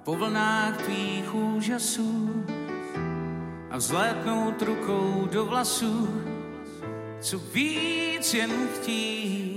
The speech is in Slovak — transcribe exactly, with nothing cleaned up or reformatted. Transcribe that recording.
po vlnách tvých úžasů a vzlétnout rukou do vlasů, co víc jen chtít.